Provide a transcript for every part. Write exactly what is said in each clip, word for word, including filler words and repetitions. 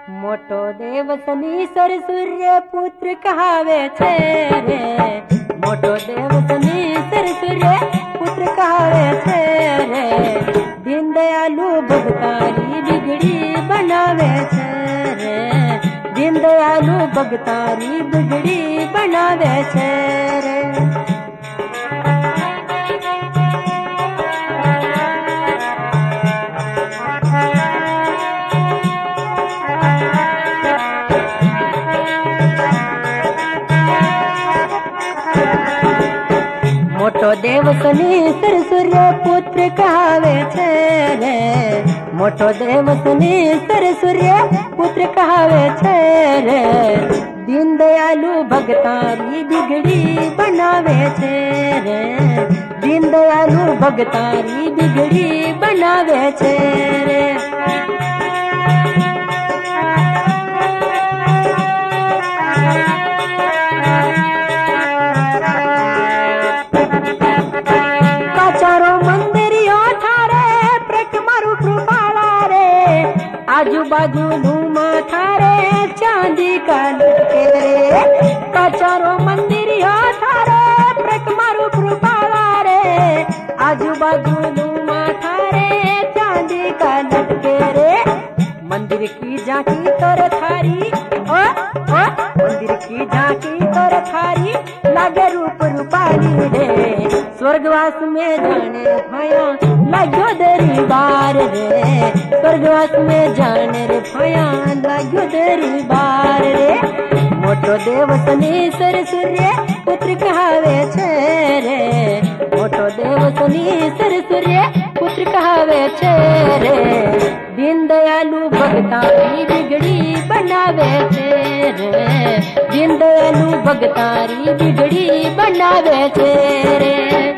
मोटो देव शनीश्वर सूर्य पुत्र कहावे छे रे। मोटो देव शनीश्वर सूर्य पुत्र कहावे छे रे। दीन दयालु भगतारी बिगड़ी बनावे छे रे। दीन दयालु भगतारी बिगड़ी बनावे छे रे। मोटो देव शनीश्वर सूर्य पुत्र कहावे छे रे। मोटो देव शनीश्वर सूर्य पुत्र कहावे छे रे। दीन दयालु भगतारी बिगड़ी बनावे छे रे। दीन दयालु भगतारी बिगड़ी बनावे छे रे। आजू बाजू धूमा थारे चांदी का लटके रे। कचारो मंदिर यो थारे प्रक मारू कृपाला रे। आजू बाजू धूमा थारे चांदी का लटके रे। मंदिर की झांकी तोर थारी ओ ओ मंदिर की झांकी तोर थारी लागे रूप रूपाली रे। स्वर्गवास में जाने भाया लाग्यो दरी बार रे। स्वर्गवास में जाने रे भाया लाग्यो दरी बार रे। मोटो देव शनीश्वर सूर्य पुत्र कहावे छे रे। मोटो देव शनीश्वर सूर्य पुत्र कहावे छे रे। दीन दयालु भगतारी बिगड़ी बनावे छे रे। दीन दयालु भगतारी बिगड़ी बनावे छे रे।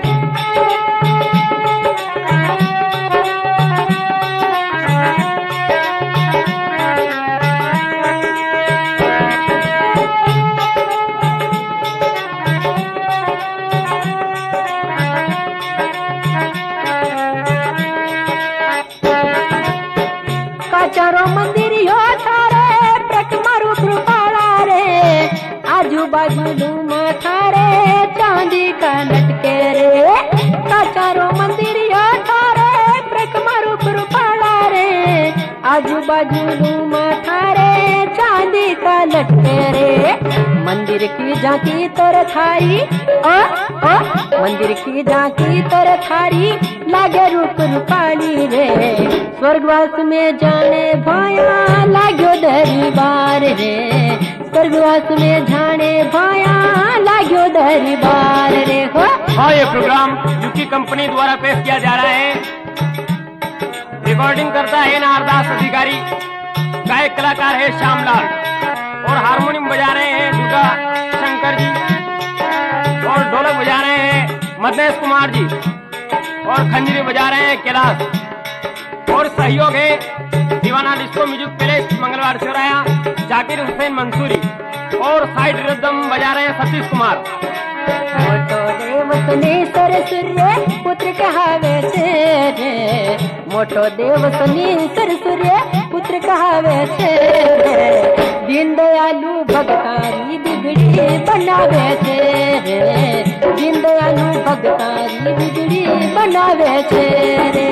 चारो मंदिर यो थारे प्रक मारू कृपाला रे। आजू बाजू धूमा थारे चांदी का लटके रे। चारो मंदिर यो थारे प्रक मारू कृपाला रे। आजू बाजू धूमा थारे चांदी का लटके रे। मंदिर की झांकी तोर थारी ओ ओ मंदिर की झांकी तोर थारी लागे रूप रूपाली रे। स्वर्गवास में जाने भाया लाग्यो दरी बार रे। स्वर्गवास में जाने भाया लाग्यो दरी बार रे हो। हाँ, ये प्रोग्राम यूकी कंपनी द्वारा पेश किया जा रहा है। रिकॉर्डिंग करता है नारदास अधिकारी। गायक कलाकार है श्यामलाल और हारमोनियम बजा रहे हैं दुर्गा शंकर जी और ढोलक बजा रहे हैं मदनेश कुमार जी और खंजरी बजा रहे हैं कैलाश। और सहयोग है दीवाना डिस्को म्यूजिक पैलेस मंगलवार चौराया जाकिर हुसैन मंसूरी और साइड रिदम बजा रहे हैं सतीश कुमार। मोटो देव शनीश्वर सूर्य पुत्र कहावे छे रे। मोटो देव शनीश्वर सूर्य पुत्र कहावे छे रे। दीन दयालु भगतारी बिगड़ी बनावे छे रे। दीन दयालु भगतारी बिगड़ी बनावे छे रे।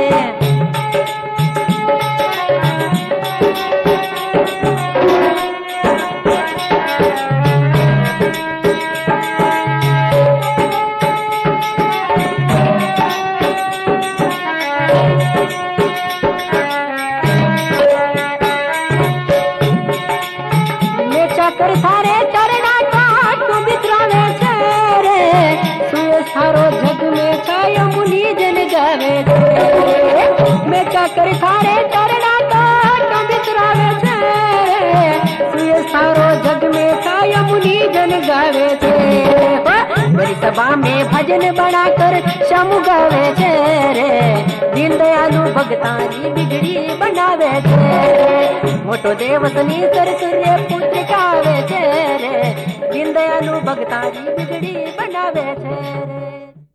कर थारे चरणा का तू बितरावे छे रे। तू सारो जग में छायो मुनि जन गावे छे। मैं क्या कर थारे चरणा का तू बितरावे छे रे। तू सारो जग में छायो मुनि जन गावे छे। बड़ी सभा में भजन बनाकर श्याम गावे छे रे। दीन दयालु भगतारी बिगड़ी बनावे छे। मोटो देव शनीश्वर सूर्य पुत्र कहावे छे रे। दीन दयालु भगतारी बिगड़ी बनावे छे रे।